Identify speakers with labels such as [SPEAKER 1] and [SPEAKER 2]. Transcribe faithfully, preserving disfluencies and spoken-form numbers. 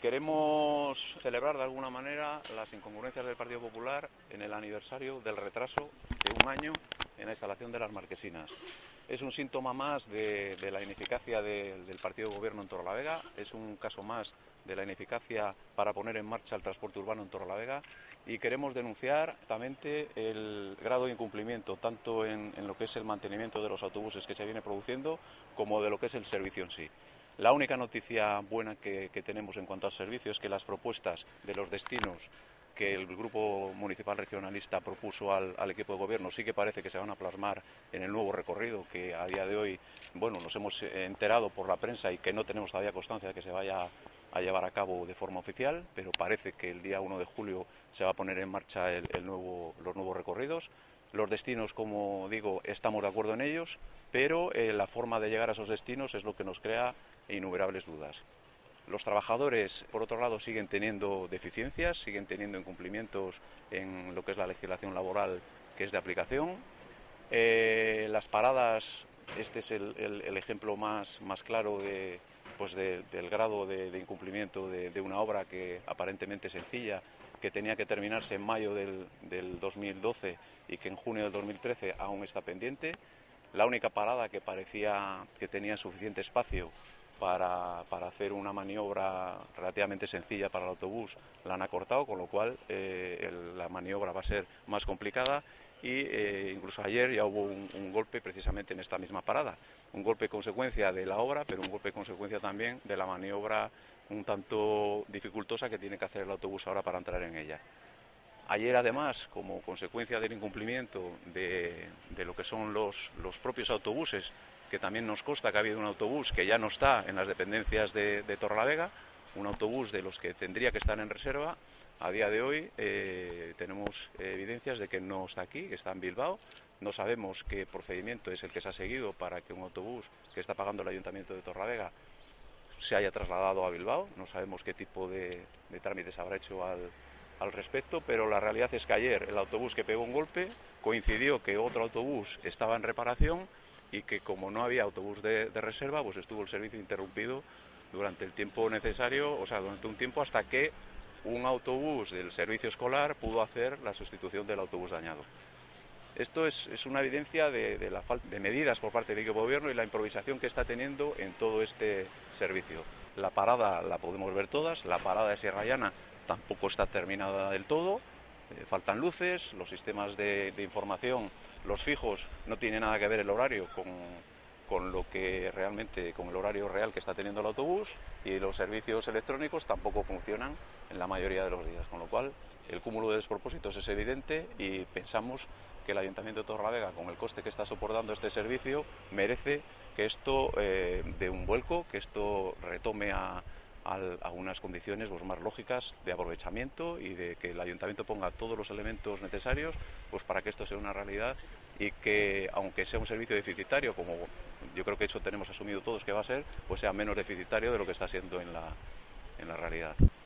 [SPEAKER 1] Queremos celebrar de alguna manera las incongruencias del Partido Popular en el aniversario del retraso de un año en la instalación de las marquesinas. Es un síntoma más de, de la ineficacia de, del partido de gobierno en Torrelavega, es un caso más de la ineficacia para poner en marcha el transporte urbano en Torrelavega y queremos denunciar exactamente el grado de incumplimiento tanto en, en lo que es el mantenimiento de los autobuses que se viene produciendo como de lo que es el servicio en sí. La única noticia buena que, que tenemos en cuanto al servicio es que las propuestas de los destinos que el Grupo Municipal Regionalista propuso al, al equipo de gobierno sí que parece que se van a plasmar en el nuevo recorrido que a día de hoy, bueno, nos hemos enterado por la prensa y que no tenemos todavía constancia de que se vaya a llevar a cabo de forma oficial, pero parece que el día uno de julio se va a poner en marcha el, el nuevo, los nuevos recorridos. Los destinos, como digo, estamos de acuerdo en ellos, pero eh, la forma de llegar a esos destinos es lo que nos crea innumerables dudas. Los trabajadores, por otro lado, siguen teniendo deficiencias, siguen teniendo incumplimientos en lo que es la legislación laboral que es de aplicación. Eh, las paradas, este es el, el, el ejemplo más, más claro de, pues de, del grado de, de incumplimiento de, de una obra que aparentemente sencilla, que tenía que terminarse en mayo del, del dos mil doce y que en junio del dos mil trece aún está pendiente. La única parada que parecía que tenía suficiente espacio Para, para hacer una maniobra relativamente sencilla para el autobús la han acortado, con lo cual eh, el, la maniobra va a ser más complicada y eh, incluso ayer ya hubo un, un golpe precisamente en esta misma parada, un golpe consecuencia de la obra, pero un golpe consecuencia también de la maniobra un tanto dificultosa que tiene que hacer el autobús ahora para entrar en ella. Ayer, además, como consecuencia del incumplimiento de, de lo que son los, los propios autobuses, que también nos consta que ha habido un autobús que ya no está en las dependencias de, de Torrelavega, un autobús de los que tendría que estar en reserva, a día de hoy eh, tenemos evidencias de que no está aquí, que está en Bilbao. No sabemos qué procedimiento es el que se ha seguido para que un autobús que está pagando el Ayuntamiento de Torrelavega se haya trasladado a Bilbao, no sabemos qué tipo de, de trámites habrá hecho al, al respecto, pero la realidad es que ayer el autobús que pegó un golpe coincidió que otro autobús estaba en reparación y que como no había autobús de, de reserva, pues estuvo el servicio interrumpido durante el tiempo necesario, o sea, durante un tiempo hasta que un autobús del servicio escolar pudo hacer la sustitución del autobús dañado. Esto es, es una evidencia de, de la falta de medidas por parte del gobierno y la improvisación que está teniendo en todo este servicio. La parada la podemos ver todas, la parada de Sierra Llana tampoco está terminada del todo, eh, faltan luces, los sistemas de, de información, los fijos, no tiene nada que ver el horario con, con lo que realmente, con el horario real que está teniendo el autobús, y los servicios electrónicos tampoco funcionan en la mayoría de los días, con lo cual el cúmulo de despropósitos es evidente y pensamos que el Ayuntamiento de Torrelavega, con el coste que está soportando este servicio, merece que esto eh, dé un vuelco, que esto retome a, a, a unas condiciones pues, más lógicas de aprovechamiento y de que el Ayuntamiento ponga todos los elementos necesarios pues, para que esto sea una realidad y que, aunque sea un servicio deficitario, como yo creo que eso tenemos asumido todos que va a ser, pues sea menos deficitario de lo que está siendo en la, en la realidad.